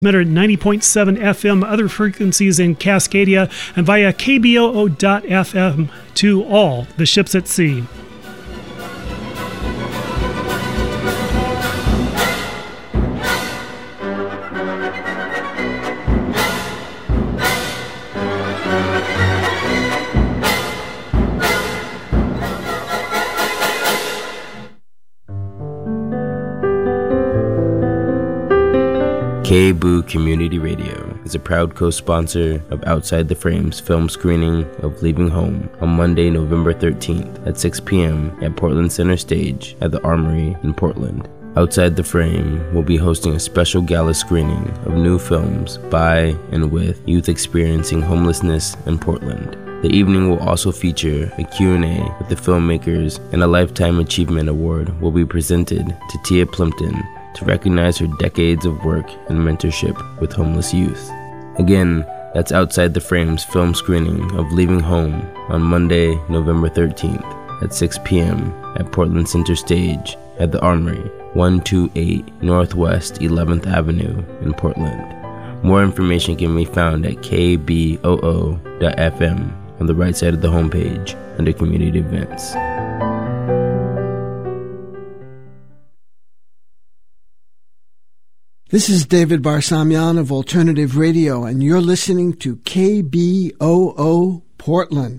Transmitter 90.7 FM, other frequencies in Cascadia, and via KBOO.FM to all the ships at sea. KBOO Community Radio is a proud co-sponsor of Outside the Frames film screening of Leaving Home on Monday, November 13th at 6 p.m. at Portland Center Stage at the Armory in Portland. Outside the Frame will be hosting a special gala screening of new films by and with youth experiencing homelessness in Portland. The evening will also feature a Q&A with the filmmakers, and a Lifetime Achievement Award will be presented to Tia Plimpton to recognize her decades of work and mentorship with homeless youth. Again, that's Outside the Frames film screening of Leaving Home on Monday, November 13th at 6 p.m. at Portland Center Stage at the Armory, 128 Northwest 11th Avenue in Portland. More information can be found at kboo.fm on the right side of the homepage under Community Events. This is David Barsamian of Alternative Radio, and you're listening to KBOO Portland.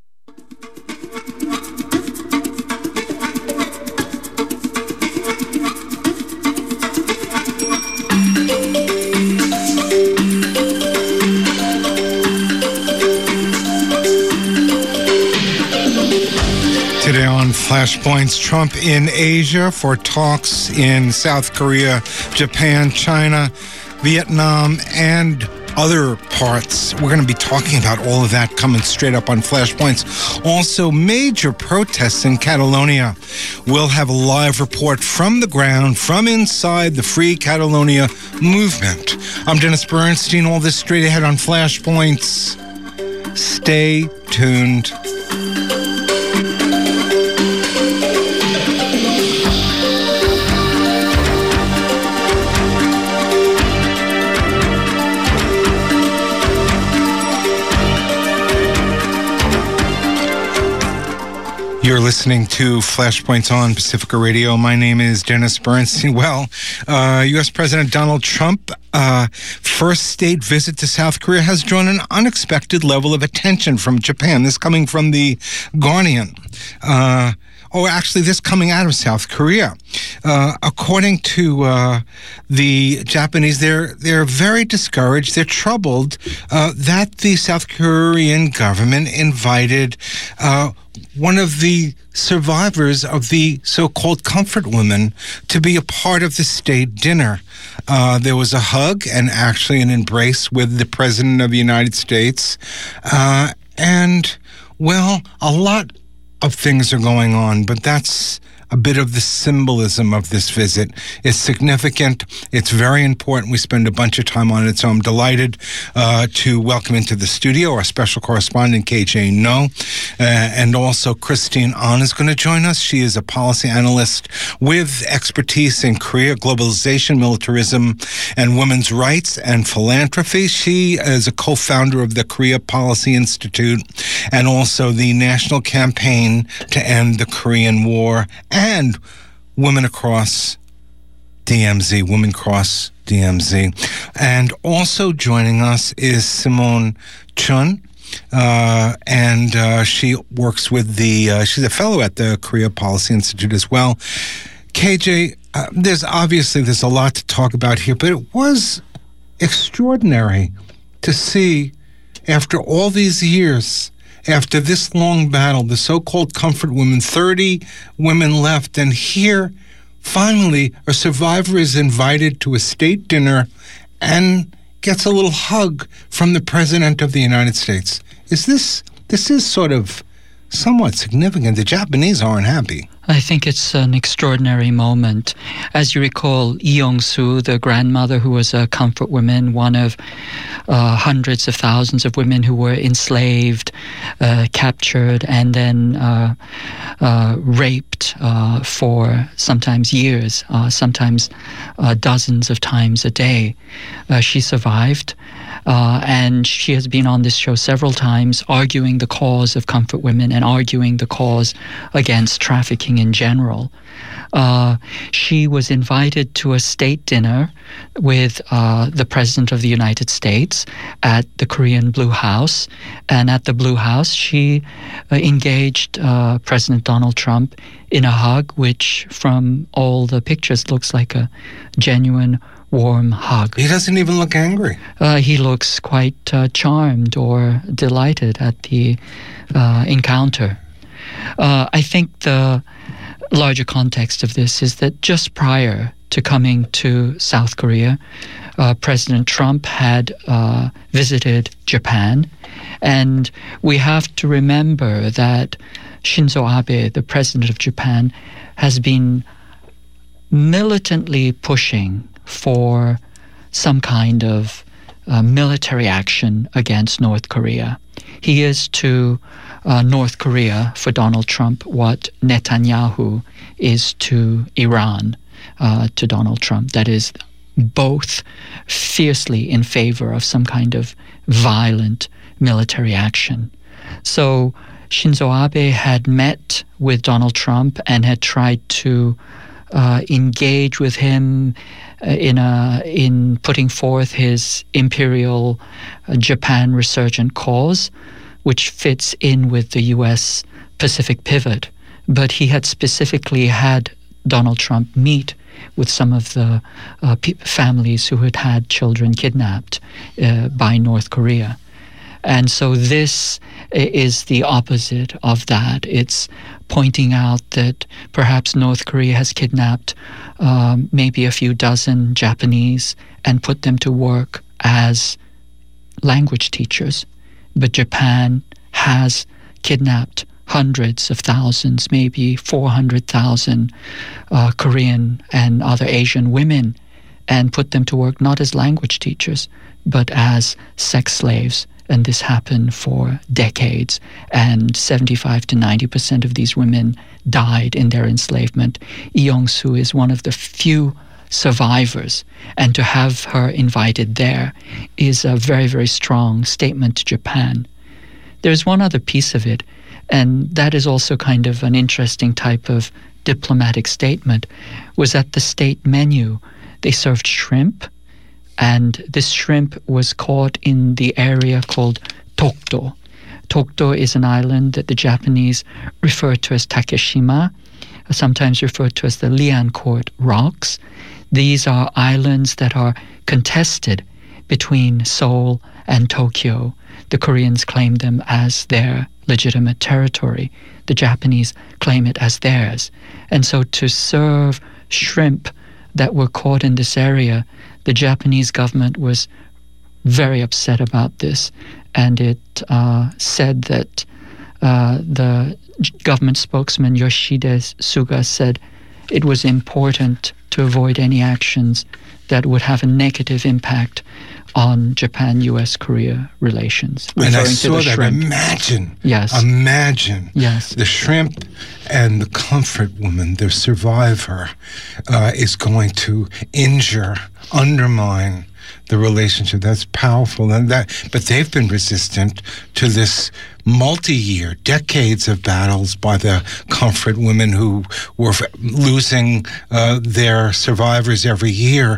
Today on Flashpoints, Trump in Asia for talks in South Korea, Japan, China, Vietnam, and other parts. We're going to be talking about all of that coming straight up on Flashpoints. Also, major protests in Catalonia. We'll have a live report from the ground, from inside the Free Catalonia movement. I'm Dennis Bernstein. All this straight ahead on Flashpoints. Stay tuned. You're listening to Flashpoints on Pacifica Radio. My name is Dennis Bernstein. Well, U.S. President Donald Trump, first state visit to South Korea has drawn an unexpected level of attention from Japan. This coming from the Guardian. This coming out of South Korea. According to the Japanese, they're very discouraged. They're troubled that the South Korean government invited one of the survivors of the so-called comfort women to be a part of the state dinner. There was a hug and actually an embrace with the President of the United States. A lot of things are going on, but that's a bit of the symbolism of this visit. It's significant. It's very important. We spend a bunch of time on it, so I'm delighted to welcome into the studio our special correspondent, KJ No, and also Christine Ahn is going to join us. She is a policy analyst with expertise in Korea, globalization, militarism, and women's rights and philanthropy. She is a co-founder of the Korea Policy Institute and also the National Campaign to End the Korean War and Women Across DMZ. And also joining us is Simone Chun, and she works with she's a fellow at the Korea Policy Institute as well. KJ, there's a lot to talk about here, but it was extraordinary to see after all these years, after this long battle, the so-called comfort women, 30 women left, and here, finally, a survivor is invited to a state dinner and gets a little hug from the President of the United States. This is sort of somewhat significant. The Japanese aren't happy. I think it's an extraordinary moment. As you recall, Lee Young-soo, the grandmother who was a comfort woman, one of hundreds of thousands of women who were enslaved, captured, and then raped for sometimes years, sometimes dozens of times a day. She survived, and she has been on this show several times arguing the cause of comfort women and arguing the cause against trafficking in general. She was invited to a state dinner with the President of the United States at the Korean Blue House. And at the Blue House, she engaged President Donald Trump in a hug, which from all the pictures looks like a genuine warm hug. He doesn't even look angry. He looks quite charmed or delighted at the encounter. I think the larger context of this is that just prior to coming to South Korea, President Trump had visited Japan, and we have to remember that Shinzo Abe, the president of Japan, has been militantly pushing for some kind of military action against North Korea. He is to North Korea for Donald Trump what Netanyahu is to Iran to Donald Trump. That is, both fiercely in favor of some kind of violent military action. So Shinzo Abe had met with Donald Trump and had tried to engage with him in putting forth his imperial Japan resurgent cause, which fits in with the U.S. Pacific pivot. But he had specifically had Donald Trump meet with some of the families who had had children kidnapped by North Korea. And so this is the opposite of that. It's pointing out that perhaps North Korea has kidnapped maybe a few dozen Japanese and put them to work as language teachers. But Japan has kidnapped hundreds of thousands, maybe 400,000 Korean and other Asian women and put them to work not as language teachers, but as sex slaves. And this happened for decades, and 75 to 90% of these women died in their enslavement. Lee Young-soo is one of the few survivors, and to have her invited there is a very, very strong statement to Japan. There's one other piece of it, and that is also kind of an interesting type of diplomatic statement, was at the state menu. They served shrimp, and this shrimp was caught in the area called Tokdo. Tokdo is an island that the Japanese refer to as Takeshima, sometimes referred to as the Liancourt Rocks. These are islands that are contested between Seoul and Tokyo. The Koreans claim them as their legitimate territory. The Japanese claim it as theirs. And so to serve shrimp that were caught in this area, the Japanese government was very upset about this, and it said that the government spokesman Yoshide Suga said it was important to avoid any actions that would have a negative impact on Japan-U.S.-Korea relations. And I saw that. Imagine. Yes. Imagine. Yes. The shrimp and the comfort woman, the survivor, is going to undermine the relationship. That's powerful. But they've been resistant to this multi-year, decades of battles by the comfort women who were losing their survivors every year.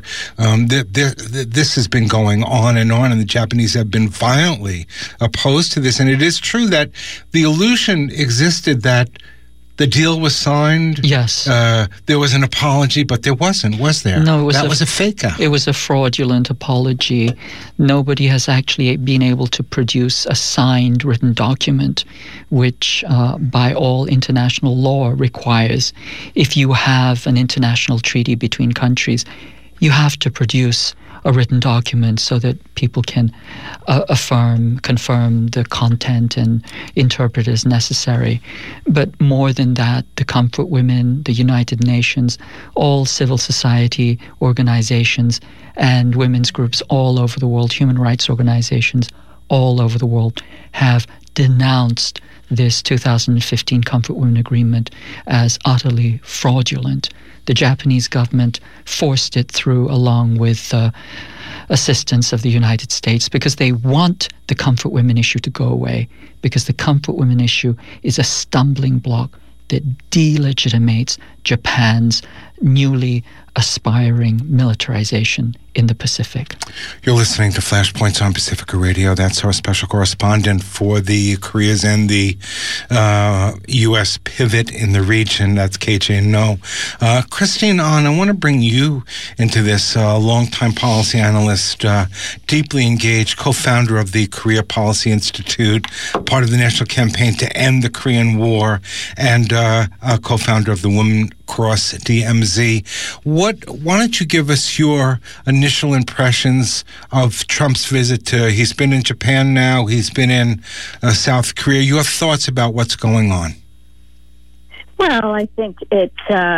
This has been going on, and the Japanese have been violently opposed to this. And it is true that the illusion existed that the deal was signed. Yes. There was an apology, but there wasn't, was there? No, that was a fake out. It was a fraudulent apology. Nobody has actually been able to produce a signed written document, which by all international law requires, if you have an international treaty between countries, you have to produce a written document so that people can confirm the content and interpret as necessary. But more than that, the Comfort Women, the United Nations, all civil society organizations and women's groups all over the world, human rights organizations all over the world, have denounced this 2015 Comfort Women Agreement as utterly fraudulent. The Japanese government forced it through along with assistance of the United States because they want the Comfort Women issue to go away, because the Comfort Women issue is a stumbling block that delegitimates Japan's newly aspiring militarization in the Pacific. You're listening to Flashpoints on Pacifica Radio. That's our special correspondent for the Koreas and the U.S. pivot in the region. That's KJ No. Christine Ahn, I want to bring you into this, longtime policy analyst, deeply engaged, co-founder of the Korea Policy Institute, part of the national campaign to end the Korean War, and a co-founder of the Women Cross DMZ. Why don't you give us your initial impressions of Trump's visit to, he's been in Japan now, he's been in South Korea, your thoughts about what's going on? Well, I think it's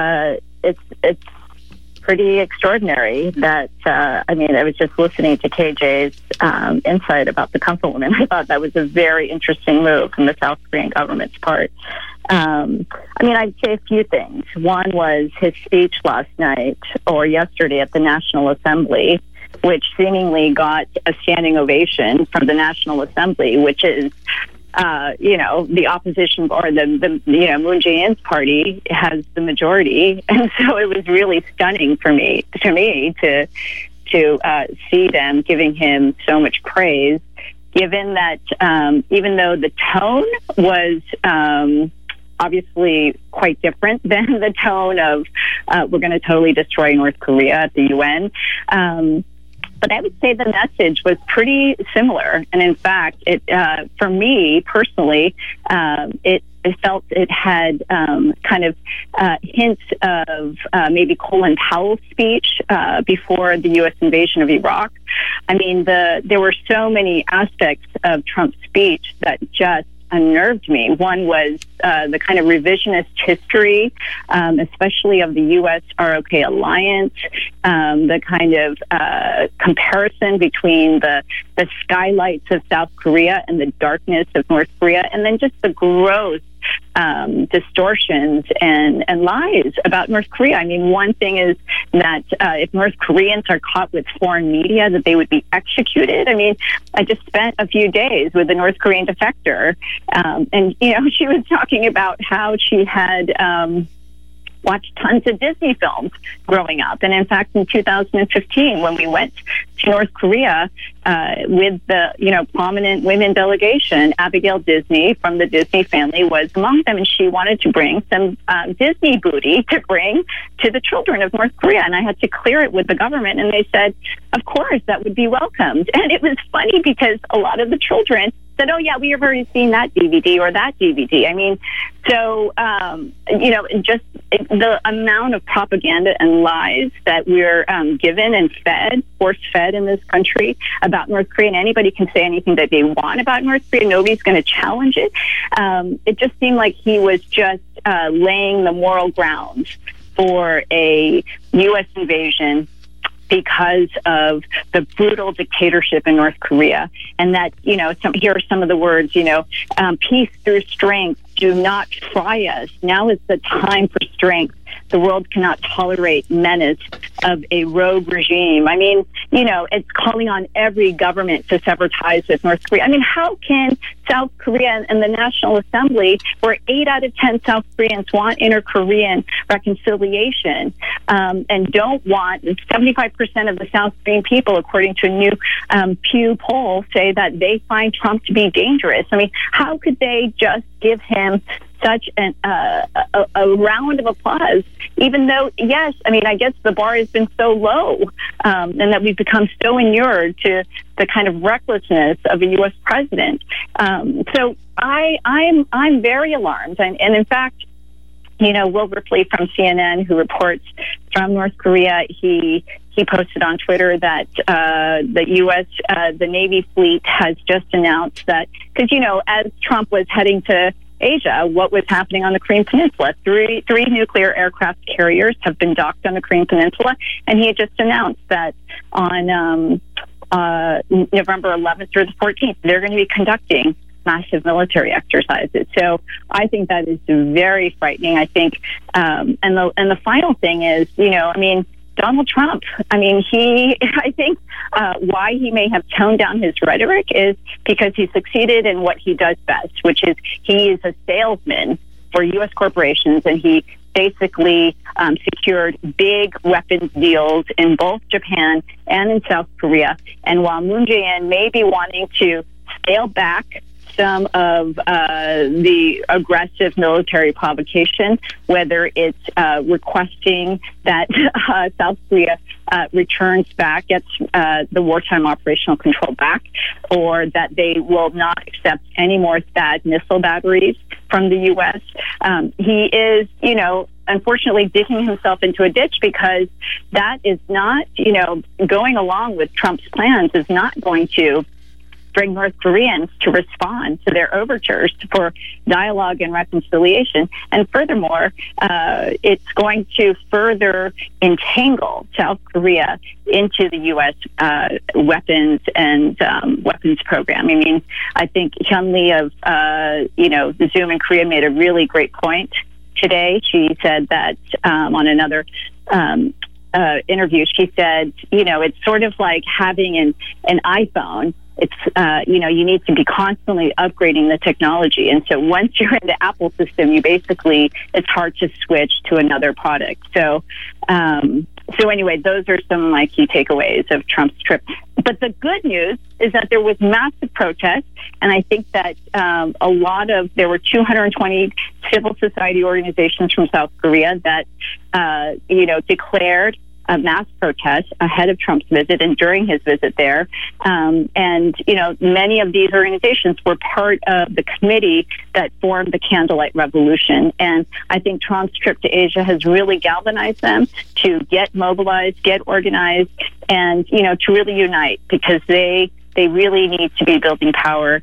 pretty extraordinary that, I was just listening to KJ's insight about the Comfort Women. I thought that was a very interesting move from the South Korean government's part. I'd say a few things. One was his speech last night or yesterday at the National Assembly, which seemingly got a standing ovation from the National Assembly, which is, the opposition or the Moon Jae-in's party has the majority. And so it was really stunning to me to see them giving him so much praise, given that even though the tone was obviously quite different than the tone of we're going to totally destroy North Korea at the UN. But I would say the message was pretty similar. And in fact, it for me personally, it felt it had hints of maybe Colin Powell's speech before the U.S. invasion of Iraq. There were so many aspects of Trump's speech that just unnerved me. One was the kind of revisionist history, especially of the U.S. ROK alliance, the kind of comparison between the skylights of South Korea and the darkness of North Korea, and then just the gross distortions and lies about North Korea. One thing is that if North Koreans are caught with foreign media, that they would be executed. I just spent a few days with a North Korean defector, and she was talking about how she had watched tons of Disney films growing up. And in fact, in 2015, when we went to North Korea with the prominent women delegation, Abigail Disney from the Disney family was among them, and she wanted to bring some Disney booty to bring to the children of North Korea. And I had to clear it with the government, and they said, of course, that would be welcomed. And it was funny because a lot of the children said, oh, yeah, we have already seen that DVD or that DVD. Just the amount of propaganda and lies that we're given and force-fed in this country about North Korea, and anybody can say anything that they want about North Korea. Nobody's going to challenge it. It just seemed like he was just laying the moral grounds for a U.S. invasion because of the brutal dictatorship in North Korea. And that, here are some of the words, peace through strength, do not try us. Now is the time for strength. The world cannot tolerate menace of a rogue regime. It's calling on every government to sever ties with North Korea. How can South Korea and the National Assembly, where 8 out of 10 South Koreans want inter-Korean reconciliation, and don't want 75% of the South Korean people, according to a new Pew poll, say that they find Trump to be dangerous? How could they just give him such a round of applause, even though, yes, I guess the bar has been so low, and that we've become so inured to the kind of recklessness of a U.S. president. So I'm very alarmed, and in fact, Will Ripley from CNN, who reports from North Korea, he he posted on Twitter that the U.S., the Navy fleet has just announced that, because, as Trump was heading to Asia, what was happening on the Korean Peninsula? Three nuclear aircraft carriers have been docked on the Korean Peninsula, and he had just announced that on November 11th through the 14th, they're going to be conducting massive military exercises. So I think that is very frightening. I think, and the final thing is, Donald Trump, I think why he may have toned down his rhetoric is because he succeeded in what he does best, which is he is a salesman for U.S. corporations, and he basically secured big weapons deals in both Japan and in South Korea. And while Moon Jae-in may be wanting to scale back some of the aggressive military provocation, whether it's requesting that South Korea returns back, gets the wartime operational control back, or that they will not accept any more THAAD missile batteries from the U.S. He is, unfortunately digging himself into a ditch, because that is not, going along with Trump's plans is not going to bring North Koreans to respond to their overtures for dialogue and reconciliation. And furthermore, it's going to further entangle South Korea into the U.S. Weapons and weapons program. I think Hyun Lee of, the Zoom in Korea made a really great point today. She said that on another interview, she said, it's sort of like having an iPhone. It's, you need to be constantly upgrading the technology. And so once you're in the Apple system, it's hard to switch to another product. So anyway, those are some of my key takeaways of Trump's trip. But the good news is that there was massive protest. And I think that there were 220 civil society organizations from South Korea that, declared a mass protest ahead of Trump's visit and during his visit there. Many of these organizations were part of the committee that formed the Candlelight Revolution. And I think Trump's trip to Asia has really galvanized them to get mobilized, get organized, and, to really unite, because they really need to be building power